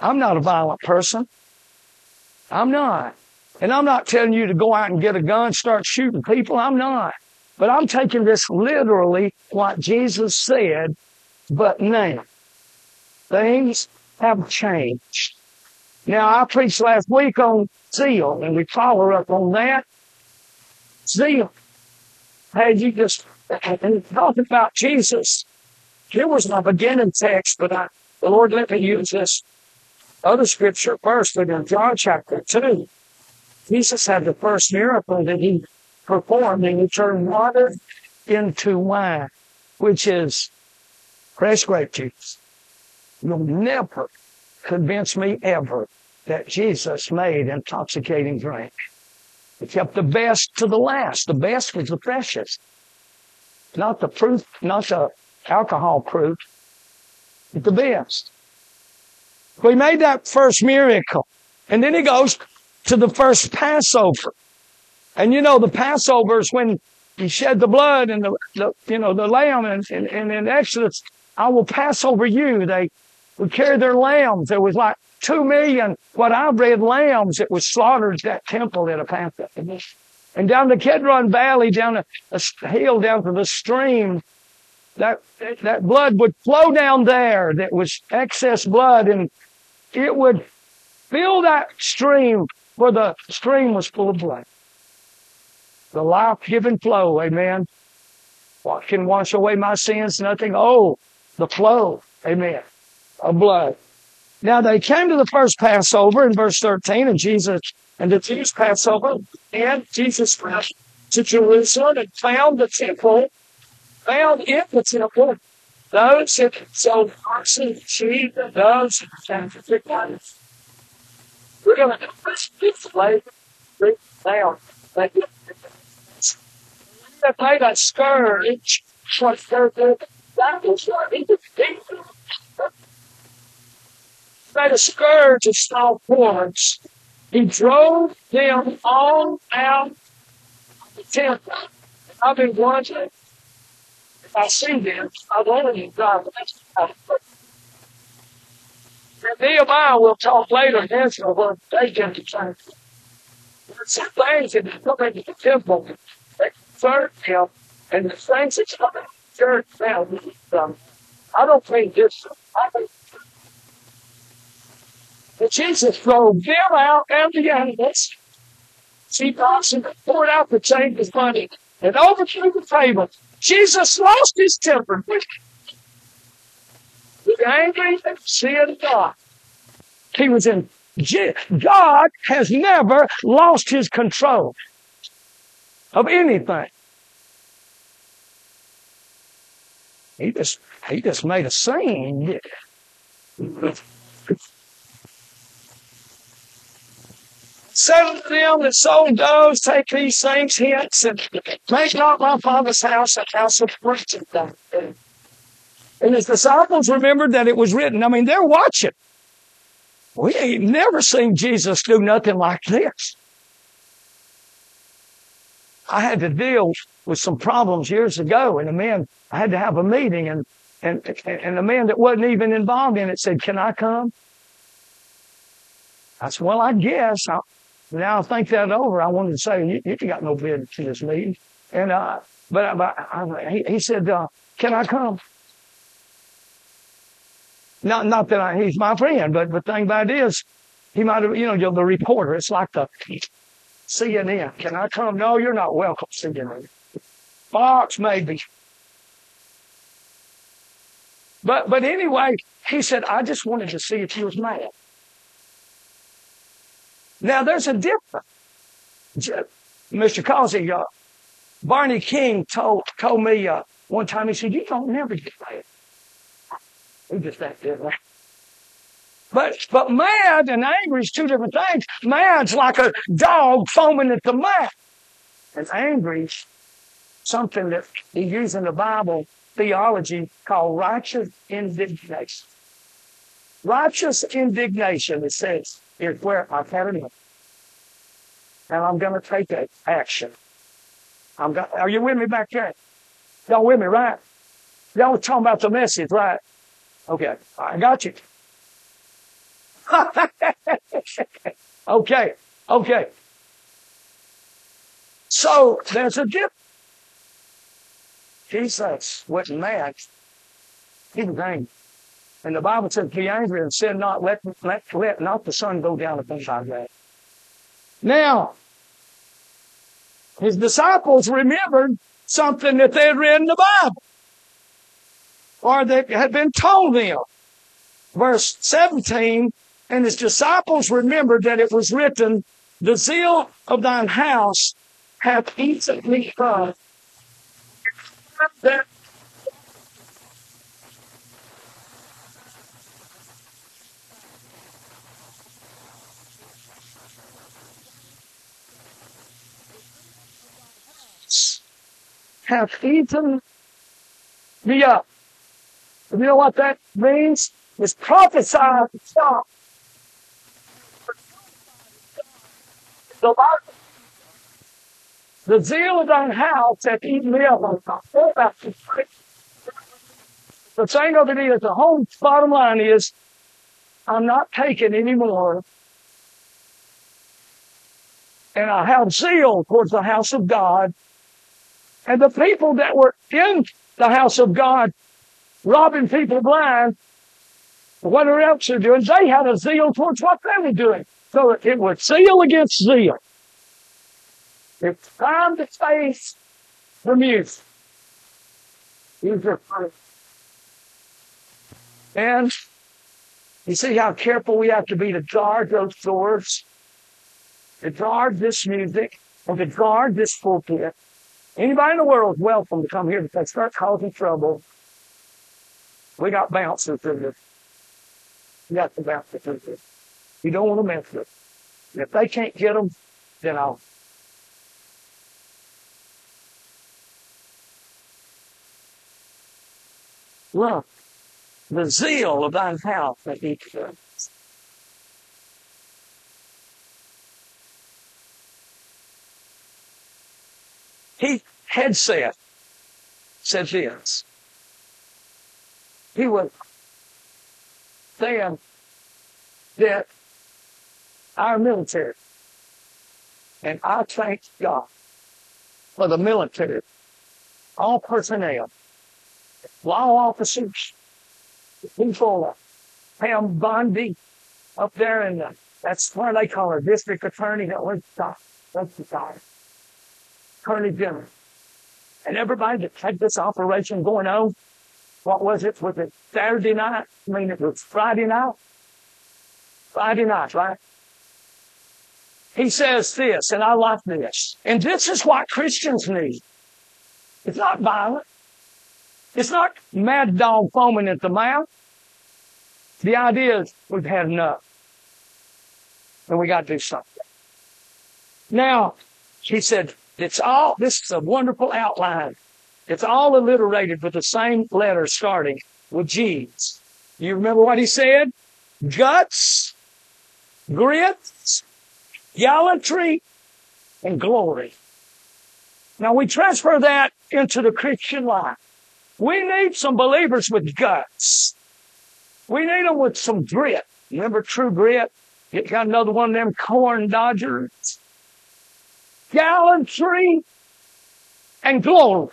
I'm not a violent person. I'm not. And I'm not telling you to go out and get a gun, start shooting people. I'm not. But I'm taking this literally what Jesus said, but now things have changed. Now, I preached last week on zeal, and we follow up on that. Zeal. Had you just, and talking about Jesus, here was my beginning text, but the Lord let me use this other scripture first, but in John chapter 2, Jesus had the first miracle that he performed, and he turned water into wine, which is fresh grape juice. You'll never convince me ever that Jesus made intoxicating drink. He kept the best to the last. The best was the freshest. Not the fruit, not the alcohol fruit, but the best. So he made that first miracle. And then he goes to the first Passover. And you know, the Passover is when he shed the blood and the lamb, and in Exodus, I will pass over you. They would carry their lambs. There was like 2 million, what I've read, lambs that was slaughtered at that temple at a Passover. And down the Kedron Valley, down a hill, down to the stream, that blood would flow down there. That was excess blood, and it would fill that stream where the stream was full of blood. The life-giving flow, amen. What can wash away my sins? Nothing. Oh, the flow, amen, of blood. Now they came to the first Passover in verse 13, and the Jews' Passover, and Jesus went to Jerusalem and found in the temple, those that sold oxen, sheep, and doves, and sacrificed. We're going to display now. They made a scourge. That was made a scourge of small cords. He drove them all out of the temple. I've been wondering, if I see them, I've only got and Nehemiah will talk later in Israel where they get the church. There's some things that come into the temple that concern him, and the things that come into the church now, I don't think this. But Jesus drove them out and the animals. She poured out the change of money and overthrew the table. Jesus lost his temper. He was angry and sin God. He was in. God has never lost his control of anything. He just made a scene. Seven of them that sold doves, take these things hence, and make not my Father's house a house of worship. And his disciples remembered that it was written. I mean, they're watching. We ain't never seen Jesus do nothing like this. I had to deal with some problems years ago, and I had to have a meeting, and the man that wasn't even involved in it said, "Can I come?" I said, "Well, I guess." Now I think that over. I wanted to say, "You got no business to this meeting," and he said, "Can I come?" Not that he's my friend, but the thing about it is, he might have, the reporter. It's like the CNN. "Can I come?" "No, you're not welcome." CNN. Fox, maybe. But anyway, he said, "I just wanted to see if he was mad." Now, there's a difference. Mr. Causey, Barney King told me one time, he said, "You don't never get mad." He just that different. But mad and angry is two different things. Mad's like a dog foaming at the mouth. And angry is something that they use in the Bible theology called righteous indignation. Righteous indignation, it says, is where I've had enough. And I'm going to take that action. Are you with me back there? Y'all with me, right? Y'all was talking about the message, right? Okay, I got you. Okay. Okay. So there's a difference. Jesus wasn't mad. He was angry. And the Bible said, be angry and sin not, let not the sun go down and things like that. Now, his disciples remembered something that they had read in the Bible, or that had been told them. Verse 17, and his disciples remembered that it was written, the zeal of thine house hath eaten me up. That hath eaten me up. You know what that means? It's prophesied. The zeal of thine house hath eaten me up. The thing of it is, the whole bottom line is, I'm not taking any more. And I have zeal towards the house of God. And the people that were in the house of God, robbing people blind, whatever else they're doing, they had a zeal towards what they were doing. So it was zeal against zeal. It's time to face the music. And you see how careful we have to be to guard those doors, to guard this music, and to guard this pulpit. Anybody in the world is welcome to come here. If they start causing trouble, we got bouncers in this. You got the bouncers in this. You don't want to mess with them. If they can't get them, then I'll. Look, the zeal of thine house that each them. He had said this. He was saying that our military, and I thank God for the military, all personnel, law officers, people, Pam Bondi up there in that's where they call her district attorney. What's the guy? Attorney General. And everybody that had this operation going on, what was it? Was it Saturday night? I mean, it was Friday night? Friday night, right? He says this, and I like this. And this is what Christians need. It's not violent. It's not mad dog foaming at the mouth. The idea is we've had enough. And we got to do something. Now, he said, this is a wonderful outline. It's all alliterated with the same letter starting with G's. You remember what he said? Guts, grits, gallantry, and glory. Now we transfer that into the Christian life. We need some believers with guts. We need them with some grit. Remember true grit? You got another one of them corn dodgers. Gallantry and glory.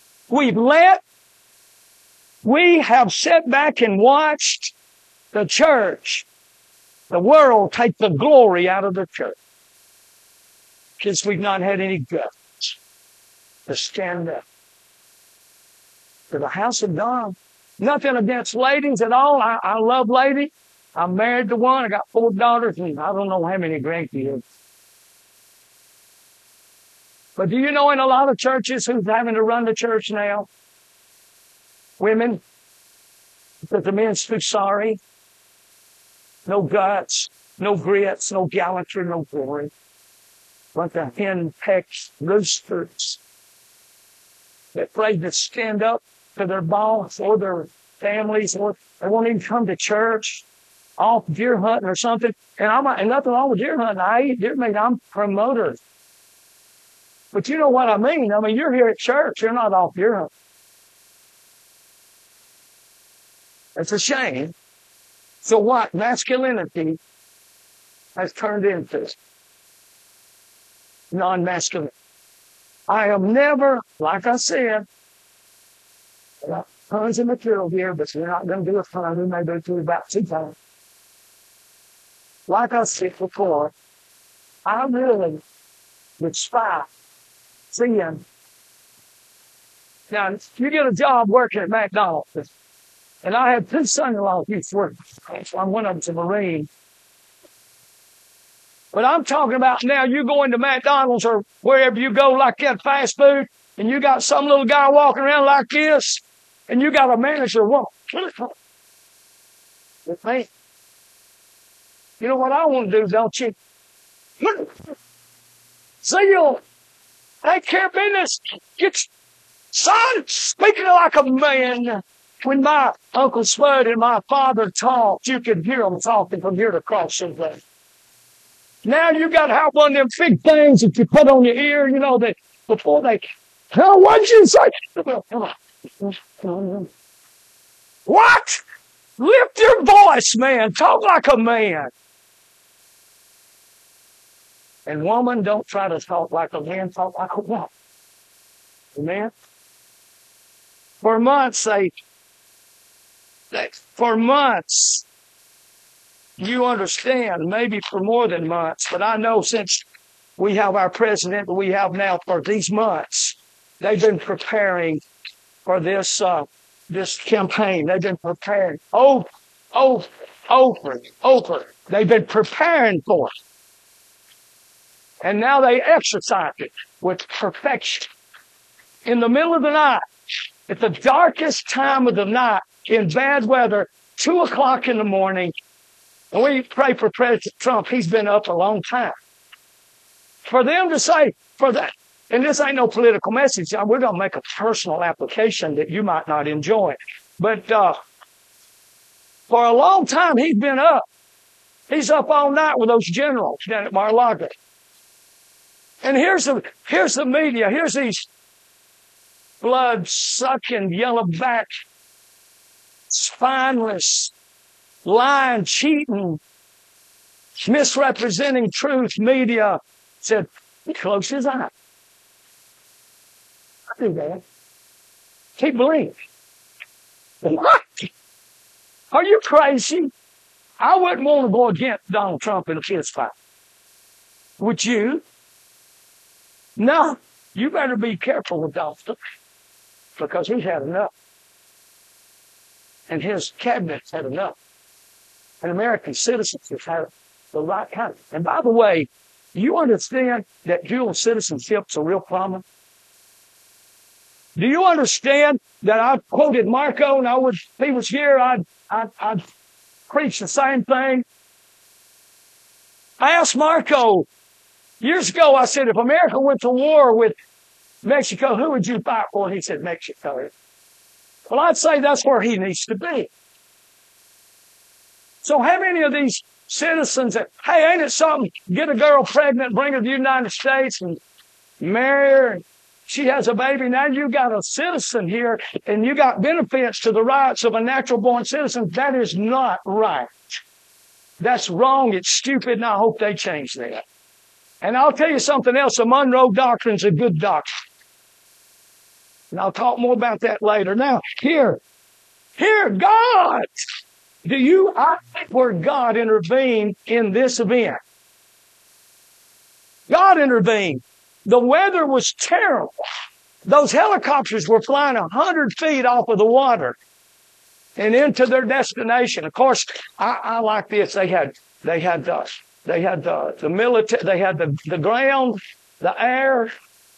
We have sat back and watched the church, the world take the glory out of the church. Because we've not had any guts to stand up to the house of God. Nothing against ladies at all. I love ladies. I'm married to one. I got 4 daughters and I don't know how many grandkids. But do you know in a lot of churches who's having to run the church now? Women. Because the men's too sorry. No guts, no grits, no gallantry, no glory. Bunch of hen-pecked roosters that afraid to stand up to their boss or their families, or they won't even come to church, off deer hunting or something. And nothing wrong with deer hunting. I eat deer meat. I'm a promoter. But you know what I mean. I mean, you're here at church. You're not off deer hunting. It's a shame. So what masculinity has turned into non-masculine. I am never, like I said, got tons of material here, but we're not going to do it fun. We may go through about 2 times. Like I said before, I really despise seeing. Now, you get a job working at McDonald's, and I had 2 son-in-laws who used to work. One of them's a Marine. But I'm talking about now you go into McDonald's or wherever you go like that fast food, and you got some little guy walking around like this, and you got a manager woman. With me. You know what I want to do, don't you? See, you'll take care of business. Son, speaking like a man. When my Uncle Spud and my father talked, you could hear them talking from here to cross the way. Now you got to have one of them big things that you put on your ear, you know, that before they, oh, what'd you say? What? Lift your voice, man. Talk like a man. And woman, don't try to talk like a man. Talk like a woman. Amen? For months, you understand, maybe for more than months, but I know since we have our president that we have now for these months, they've been preparing for this campaign. They've been preparing over. They've been preparing for it. And now they exercise it with perfection. In the middle of the night, at the darkest time of the night, in bad weather, 2 o'clock in the morning, and we pray for President Trump. He's been up a long time. For them to say, for that, and this ain't no political message. We're going to make a personal application that you might not enjoy. But for a long time, he's been up. He's up all night with those generals down at Mar-a-Lago. And here's the media. Here's these blood-sucking, yellow-back, spineless, lying, cheating, misrepresenting truth media said, close his eye. I do that. Keep believing. What? Are you crazy? I wouldn't want to go against Donald Trump in a fist fight. Would you? No. You better be careful with Donald Trump because he's had enough. And his cabinet's had enough. And American citizens have had the right kind. And by the way, you understand that dual citizenship's a real problem? Do you understand that I quoted Marco and if he was here, I'd preach the same thing? I asked Marco years ago, I said, if America went to war with Mexico, who would you fight for? And he said, Mexico. Well, I'd say that's where he needs to be. So how many of these citizens that, hey, ain't it something, get a girl pregnant, bring her to the United States and marry her, and she has a baby. Now you got a citizen here and you got benefits to the rights of a natural born citizen. That is not right. That's wrong. It's stupid. And I hope they change that. And I'll tell you something else. The Monroe Doctrine's a good doctrine. And I'll talk more about that later. Now, here, God. I think where God intervened in this event. God intervened. The weather was terrible. Those helicopters were flying 100 feet off of the water and into their destination. Of course, I like this. They had the military, they had the ground, the air,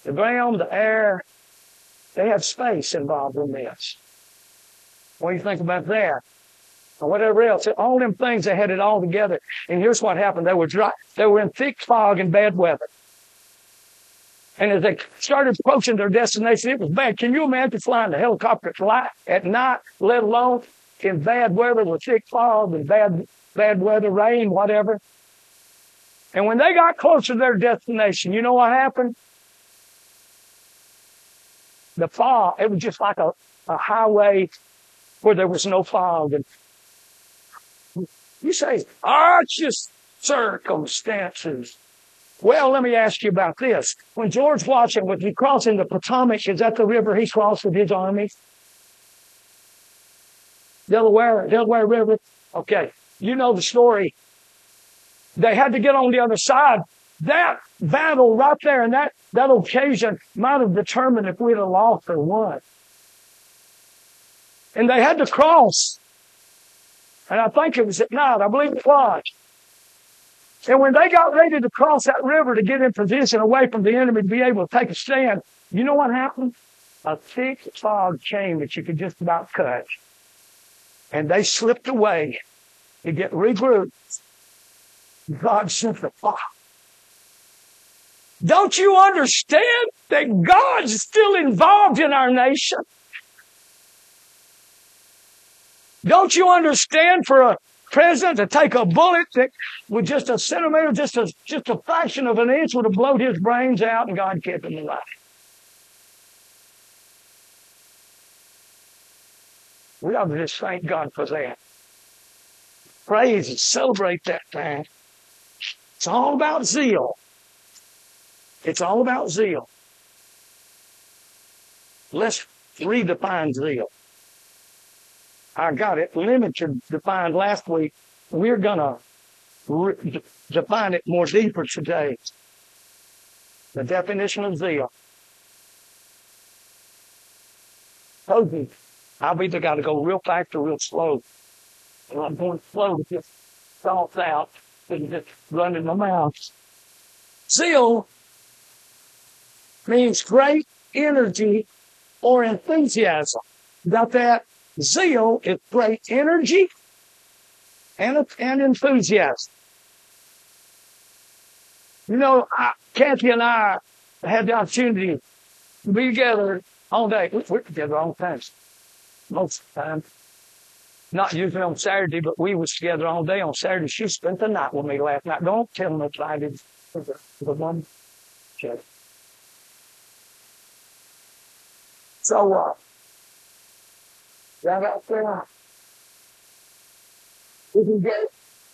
They had space involved in this. What do you think about that? Or whatever else. All them things, they had it all together. And here's what happened. They were in thick fog and bad weather. And as they started approaching their destination, it was bad. Can you imagine flying a helicopter at night, let alone in bad weather with thick fog and bad weather, rain, whatever? And when they got closer to their destination, you know what happened? The fog, it was just like a highway where there was no fog. And You say, oh, it's just circumstances. Well, let me ask you about this. When George Washington was crossing the Potomac, is that the river he crossed with his army? Delaware River? Okay. You know the story. They had to get on the other side. That battle right there and that occasion might have determined if we'd have lost or won. And they had to cross. And I think it was at night. I believe it was. And when they got ready to cross that river to get in position away from the enemy to be able to take a stand, you know what happened? A thick fog came that you could just about cut. And they slipped away to get regrouped. God sent the fog. Don't you understand that God's still involved in our nation? Don't you understand for a president to take a bullet that with just a centimeter, just a fraction of an inch would have blown his brains out and God kept him alive? We ought to just thank God for that. Praise and celebrate that time. It's all about zeal. It's all about zeal. Let's redefine zeal. I got it limited defined last week. We're going to define it more deeper today. The definition of zeal. Told you, I've either got to go real fast or real slow. And I'm going slow to get thoughts out and just run in my mouth. Zeal means great energy or enthusiasm. Got that? Zeal is great energy and enthusiasm. You know, Kathy and I had the opportunity to be together all day. We're together all the time. Most of the time. Not usually on Saturday, but we was together all day on Saturday. She spent the night with me last night. Don't tell them if I did the one. So, right out there, we can get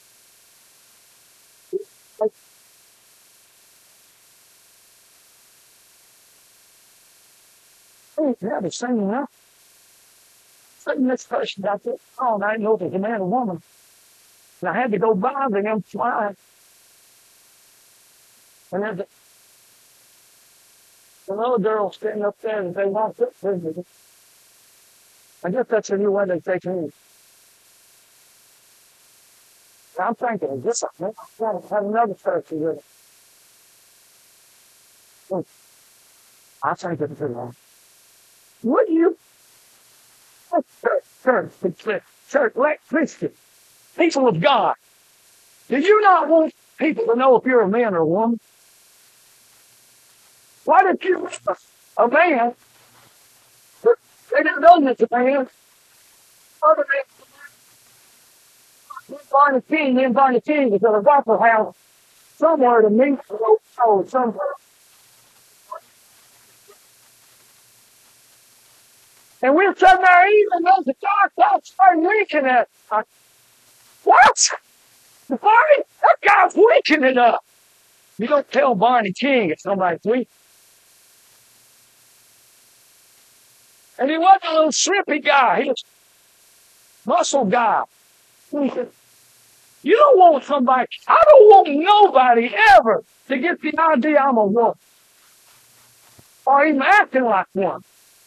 yeah, they're singing now. Sitting this person out there all night, know if it's a man or woman. And I had to go by them flying. And there's another girl standing up there and they walked up to me. I guess that's the new way they take me. I'm thinking, is this I've got to have another person with it. I think it's too long. Would you? Church, let Christians, people of God, do you not want people to know if you're a man or a woman? Why did you want a man? They didn't know this man. Other than Barney King, me and Barney King was at a Waffle House somewhere to meet somewhere. And we're sitting there eating, and there's a dark outside winking at us. What? The Barney? That guy's winking it up. You don't tell Barney King if somebody's winking. And he wasn't a little shrimpy guy. He was a muscle guy. He said, you don't want somebody, I don't want nobody ever to get the idea I'm a woman. Or even acting like one.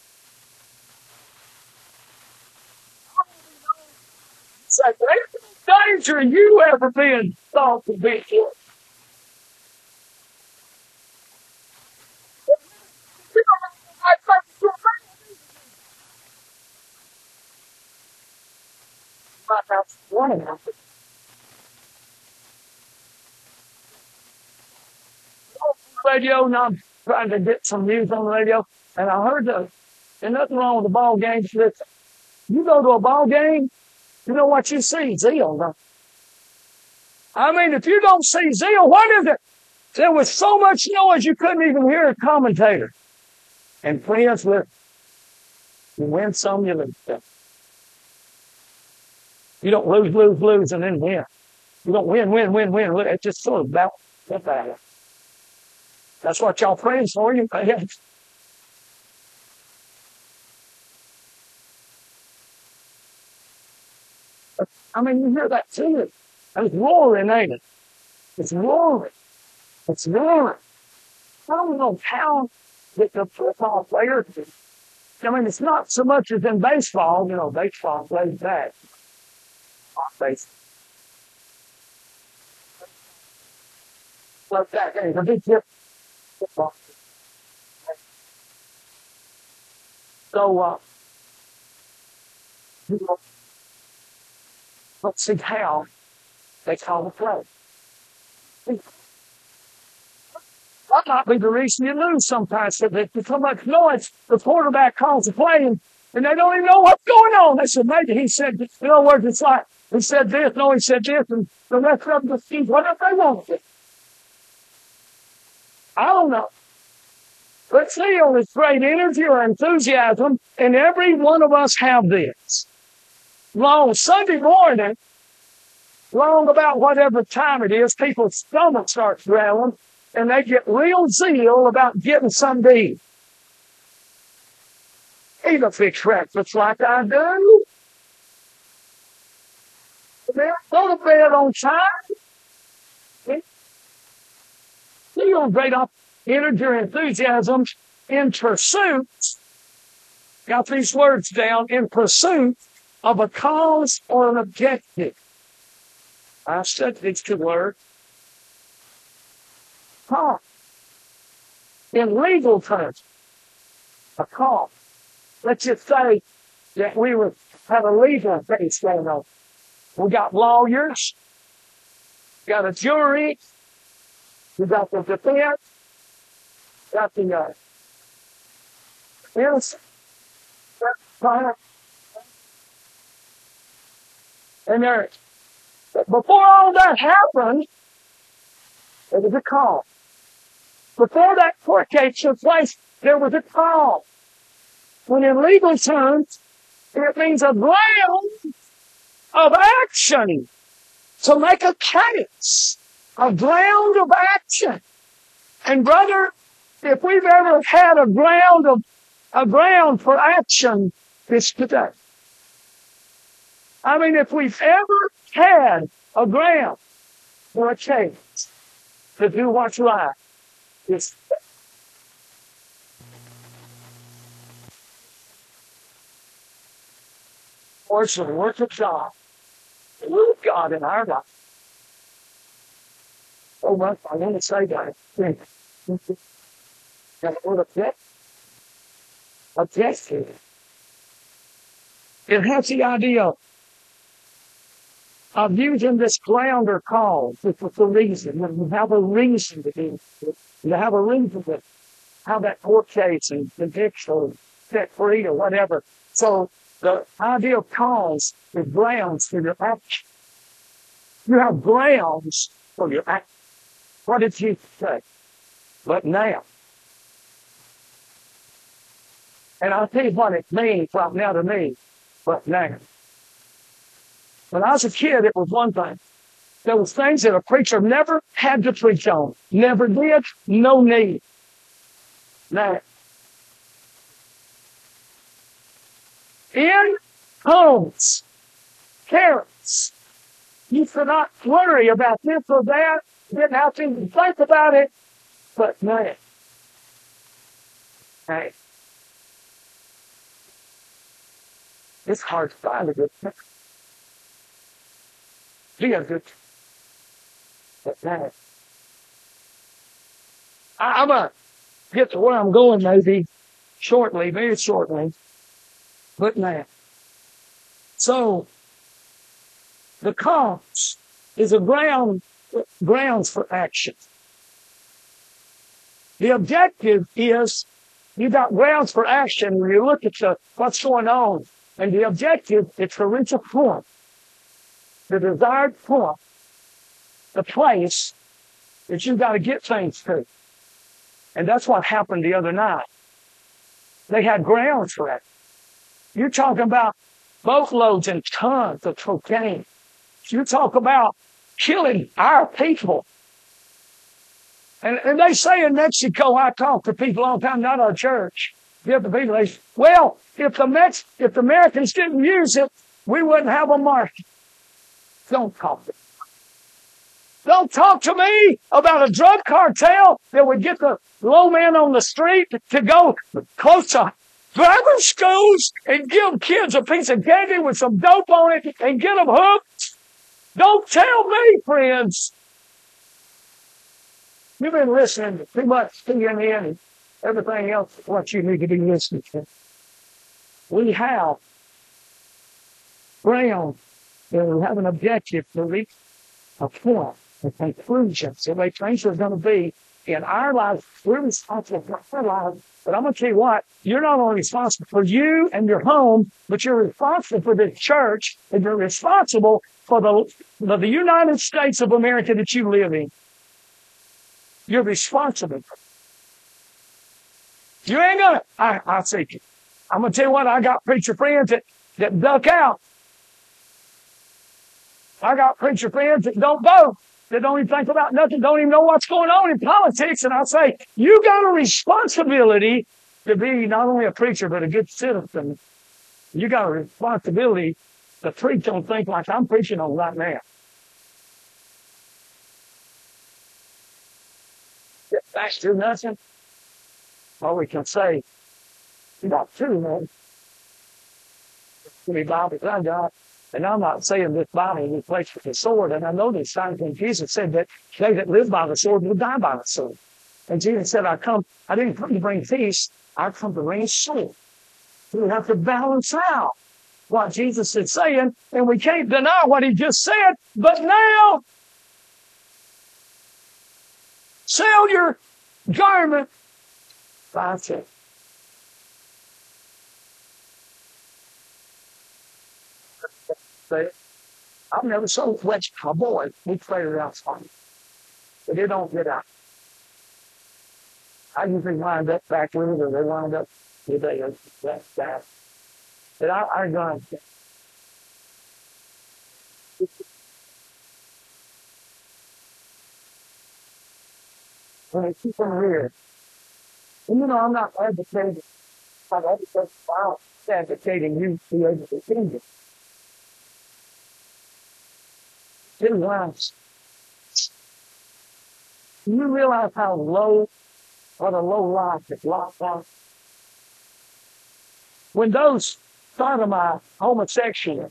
It's like, there's no danger of you ever being thought to be one. One of them. Radio, and I'm trying to get some news on the radio, and I heard there's nothing wrong with the ball games. Listen, you go to a ball game, you know what you see? Zeal. Huh? I mean, if you don't see zeal, what is it? There was so much noise you couldn't even hear a commentator. And friends, you win some, you lose some. You don't lose, lose, lose, and then win. You don't win, win, win, win. It's just sort of that. That's what y'all praying for. You, I mean, you hear that too. It's roaring, ain't it? It's roaring. It's roaring. I don't know how that the football players, I mean, it's not so much as in baseball. You know, baseball plays back. Baseball. Like that. It's a big difference. Football. So, you know, let's see how they call the play. That might be the reason you lose sometimes. So there's so much noise. The quarterback calls the play and they don't even know what's going on. They said, maybe he said, in other words, it's like, he said this, no, he said this, and the rest of them just see whatever they want. I don't know. But still, it's great energy or enthusiasm, and every one of us have this. Long Sunday morning, long about whatever time it is, people's stomach starts growling, and they get real zeal about getting some to eat. Eat a fixed breakfast like I do. Go to bed on time. Feel great energy or enthusiasm in pursuit. Got these words down. In pursuit of a cause or an objective. I said these two words. Cause. In legal terms, a cause. Let's just say that we had a legal case going on. We got lawyers, got a jury, we got the defense, got the innocent, and there. Before all that happened, there was a call. Before that court case took place, there was a call. When in legal terms, it means a ground of action to make a case. A ground of action. And brother, if we've ever had a ground for action, it's today. I mean, if we've ever had a ground for a case to do what's right, it's or it's the work of God. The will of God in our life. Oh, well, I want to say that. That's what objective. It has the idea of using this ground or cause with the reason. You have a reason to do it. You have a reason to have that court case and conviction or set free or whatever. So the idea of cause is grounds for your action. You have grounds for your action. What did Jesus say? But now. And I'll tell you what it means right now to me. But now. When I was a kid, it was one thing. There was things that a preacher never had to preach on. Never did. No need. Now. In homes, parents, you should not worry about this or that. You didn't have to even think about it. But now. Hey. It's hard to find a good thing. Be a good thing. But now. I'm going to get to where I'm going maybe shortly, very shortly. But now. So, the cause is a grounds for action. The objective is you got grounds for action when you look at what's going on. And the objective is to reach a point, the desired point, the place that you've got to get things to. And that's what happened the other night. They had grounds for that. You're talking about boatloads and tons of cocaine. You talk about killing our people. And they say in Mexico, I talk to people all the time, not our church. Different people, they say, well, if the Americans didn't use it, we wouldn't have a market. Don't talk to me. Don't talk to me about a drug cartel that would get the low man on the street to go close to grammar schools and give kids a piece of candy with some dope on it and get them hooked. Don't tell me, friends. You've been listening to too much CNN and everything else what you need to be listening to. We have ground and we have an objective to reach a point, a conclusion. So the things are going to be in our lives. We're responsible for our lives. But I'm going to tell you what, you're not only responsible for you and your home, but you're responsible for the church, and you're responsible for the United States of America that you live in. You're responsible. You ain't gonna, I'll say, I'm gonna tell you what, I got preacher friends that duck out. I got preacher friends that don't vote, that don't even think about nothing, don't even know what's going on in politics. And I say, you got a responsibility to be not only a preacher, but a good citizen. You got a responsibility to preach on things like I'm preaching on right now. That's do nothing. All we can say, you got two, man. Three Bibles I got. And I'm not saying this Bible will replace with the sword. And I know these signs when Jesus said that they that live by the sword will die by the sword. And Jesus said, I didn't come to bring peace, I come to bring sword. We have to balance out what Jesus is saying, and we can't deny what he just said. But now, sell your garment. That's it. I've never sold wet a boy. We played it outside. But they don't get out. I usually wind up back with it, or they wind up with that. But I'm going to. When I keep them here, and I'm not advocating, I'm advocating you to be able to change it. It lasts. Do you realize how low, what a low life is locked on? When those sodomite homosexuals,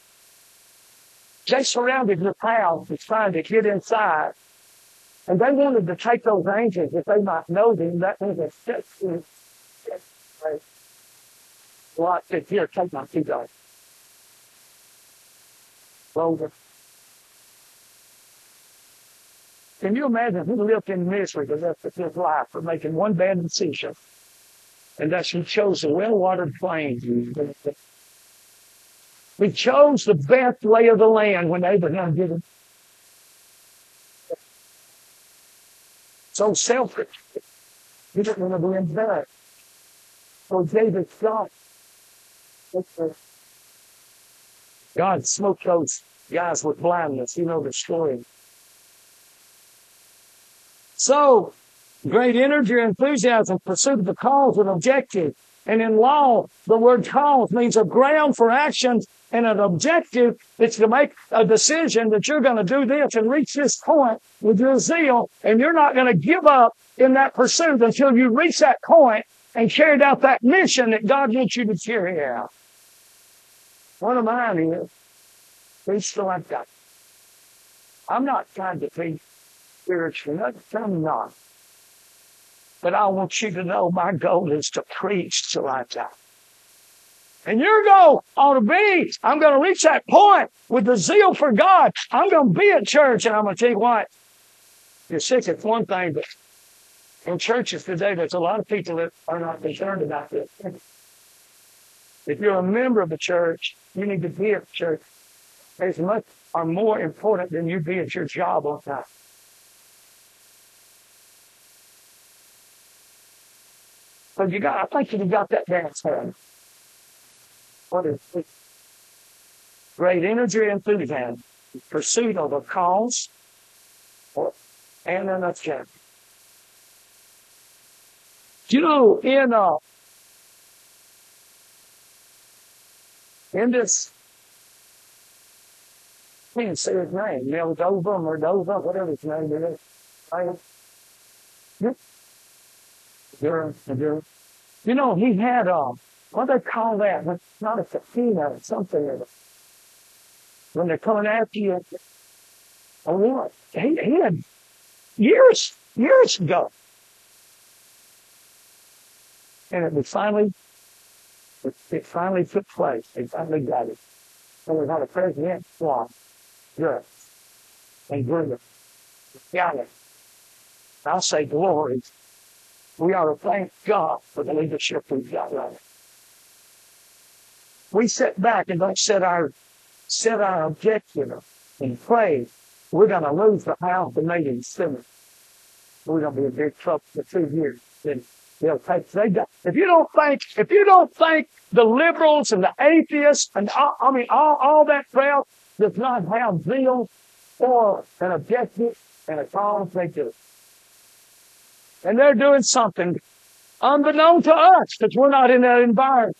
they surrounded the house and trying to get inside, and they wanted to take those angels if they might know them. That means a step to right. Well, I said, here, take my feet off. Over. Can you imagine who lived in misery the rest of his life for making one bad decision? And that he chose a well-watered plain. He chose the best lay of the land when Abraham did it. So selfish. He didn't want to be in bed. So David thought, God smoked those guys with blindness. You know the story. So, great energy and enthusiasm, pursuit of the cause and objective. And in law, the word cause means a ground for action and an objective that's to make a decision that you're going to do this and reach this point with your zeal, and you're not going to give up in that pursuit until you reach that point and carried out that mission that God wants you to carry out. One of mine is, preach till I die. I'm not trying to be spiritual, I'm not. But I want you to know my goal is to preach till I die. And your goal ought to be, I'm going to reach that point with the zeal for God. I'm going to be at church, and I'm going to tell you what, you're sick, it's one thing, but in churches today, there's a lot of people that are not concerned about this. If you're a member of the church, you need to be at the church. As much or more important than you be at your job on time. But I think you got that dance hand. What is it? great energy and enthusiasm, pursuit of a cause and an objective. You know, in this, I can't say his name, Moldova or Dova, whatever his name is. You know, he had what do they call that? Not a subpoena, something. When they're coming after you, a warrant. He had years ago, and it finally took place. They finally got it. And we had a president swap, good, and good. Got it. I'll say glory. We ought to thank God for the leadership we've got right now. We sit back and don't set our objective and pray. We're going to lose the House and maybe the Senate. We're going to be in big trouble for 2 years. Then they'll take. If you don't think the liberals and the atheists and all that crowd does not have zeal for an objective and a cause, they do. And they're doing something unbeknown to us because we're not in that environment.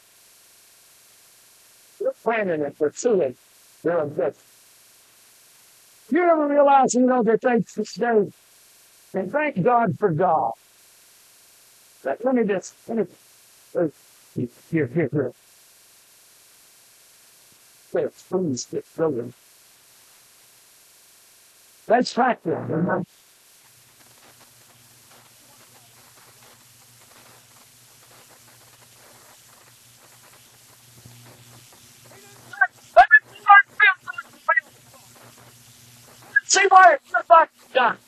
They're planning and pursuing their objective. You ever realize, that they today, and thank God for God. Let me here. Please get going. Let's practice. See why it's not done.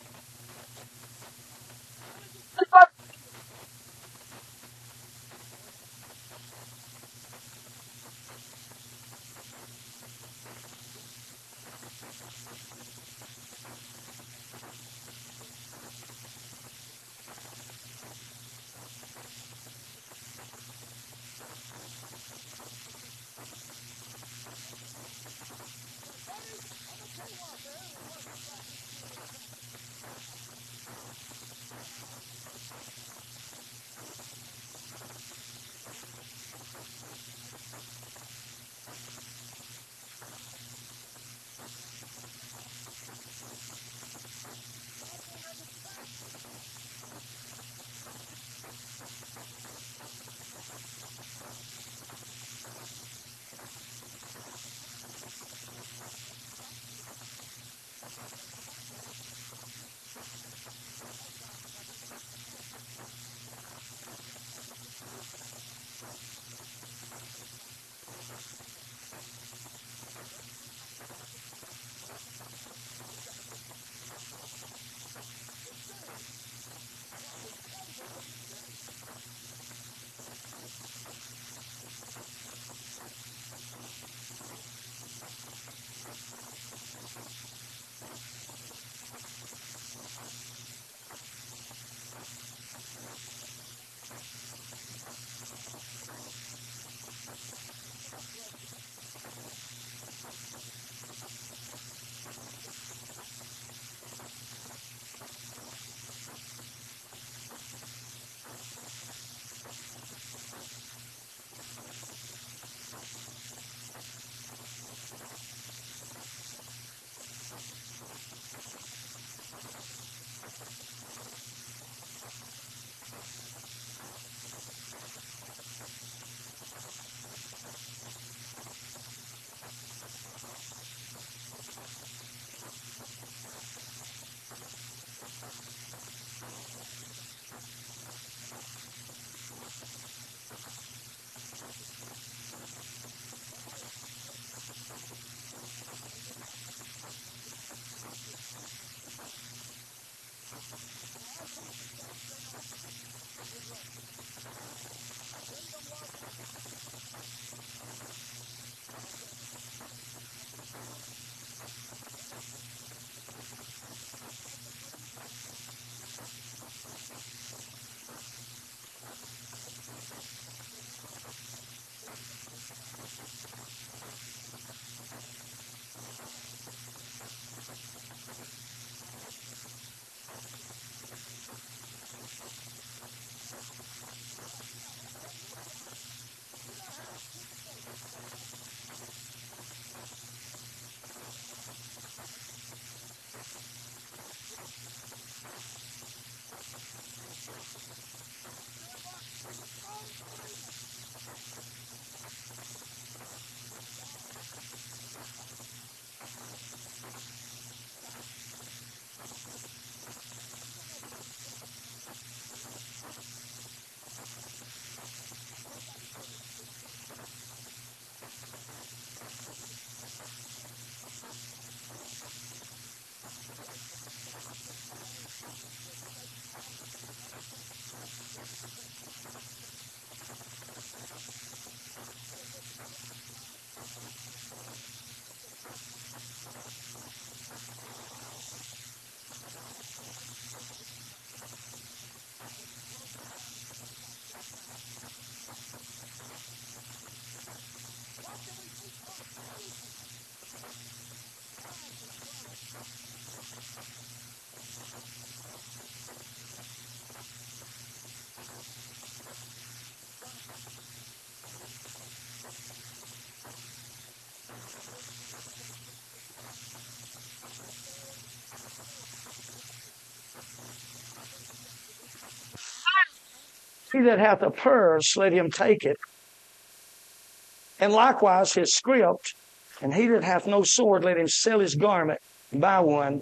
He that hath a purse, let him take it. And likewise his scrip. And he that hath no sword, let him sell his garment and buy one.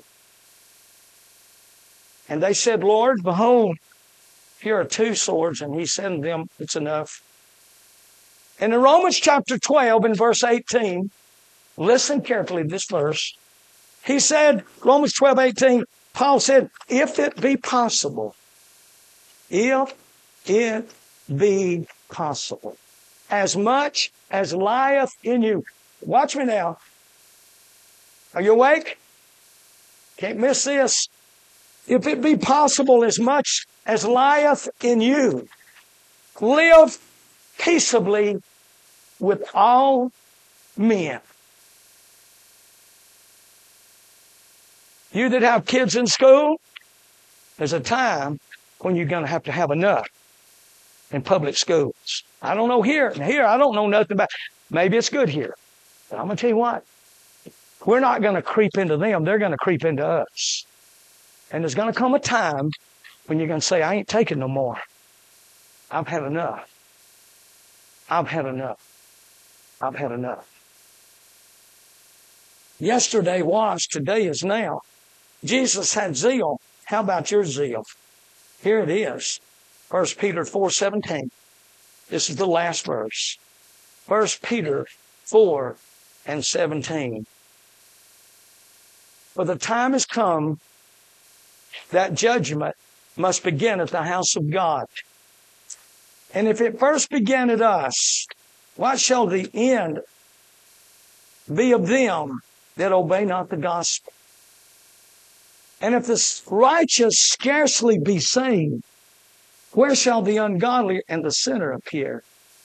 And they said, Lord, behold, here are 2 swords. And he said to them, it's enough. And in Romans chapter 12, in verse 18, listen carefully to this verse. He said, Romans 12:18, Paul said, if it be possible, if it be possible, as much as lieth in you. Watch me now. Are you awake? Can't miss this. If it be possible, as much as lieth in you, live peaceably with all men. You that have kids in school, there's a time when you're going to have enough in public schools. I don't know here. Here, I don't know nothing about. Maybe it's good here. But I'm going to tell you what. We're not going to creep into them. They're going to creep into us. And there's going to come a time when you're going to say, I ain't taking no more. I've had enough. I've had enough. I've had enough. Yesterday was, today is now. Jesus had zeal. How about your zeal? Here it is. 1 Peter 4:17. This is the last verse. 1 Peter 4:17. For the time has come that judgment must begin at the house of God. And if it first began at us, what shall the end be of them that obey not the gospel? And if the righteous scarcely be saved, where shall the ungodly and the sinner appear?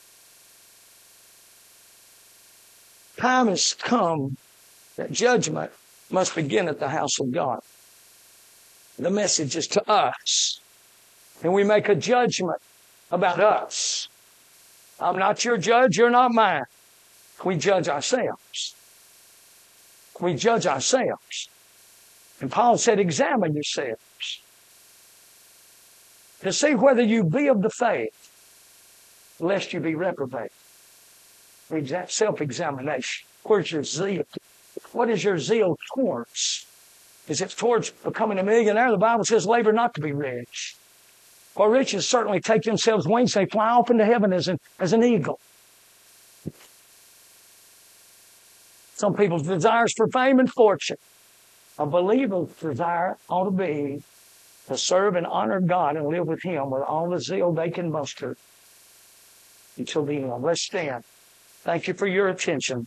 Time has come that judgment must begin at the house of God. The message is to us. And we make a judgment about us. I'm not your judge, you're not mine. We judge ourselves. We judge ourselves. And Paul said, examine yourselves to see whether you be of the faith, lest you be reprobate. Self-examination. Where's your zeal? What is your zeal towards? Is it towards becoming a millionaire? The Bible says, labor not to be rich. For riches certainly take themselves wings, they fly off into heaven as an eagle. Some people's desires for fame and fortune. A believer's desire ought to be to serve and honor God and live with Him with all the zeal they can muster until the end. Let's stand. Thank you for your attention.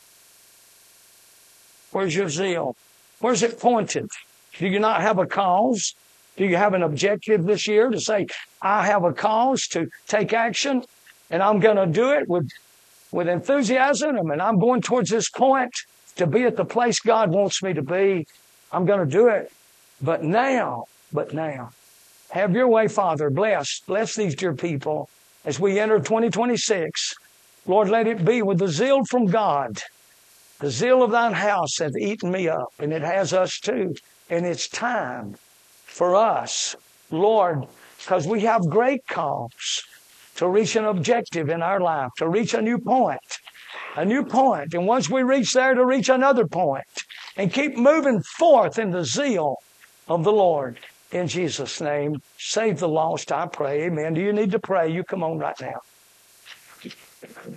Where's your zeal? Where's it pointed? Do you not have a cause? Do you have an objective this year to say, I have a cause to take action and I'm going to do it with enthusiasm and I'm going towards this point to be at the place God wants me to be. I'm going to do it. But now, have your way, Father. Bless these dear people as we enter 2026. Lord, let it be with the zeal from God. The zeal of thine house hath eaten me up, and it has us too. And it's time for us, Lord, because we have great cause to reach an objective in our life, to reach a new point. A new point. And once we reach there, to reach another point. And keep moving forth in the zeal of the Lord. In Jesus' name, save the lost, I pray. Amen. Do you need to pray? You come on right now.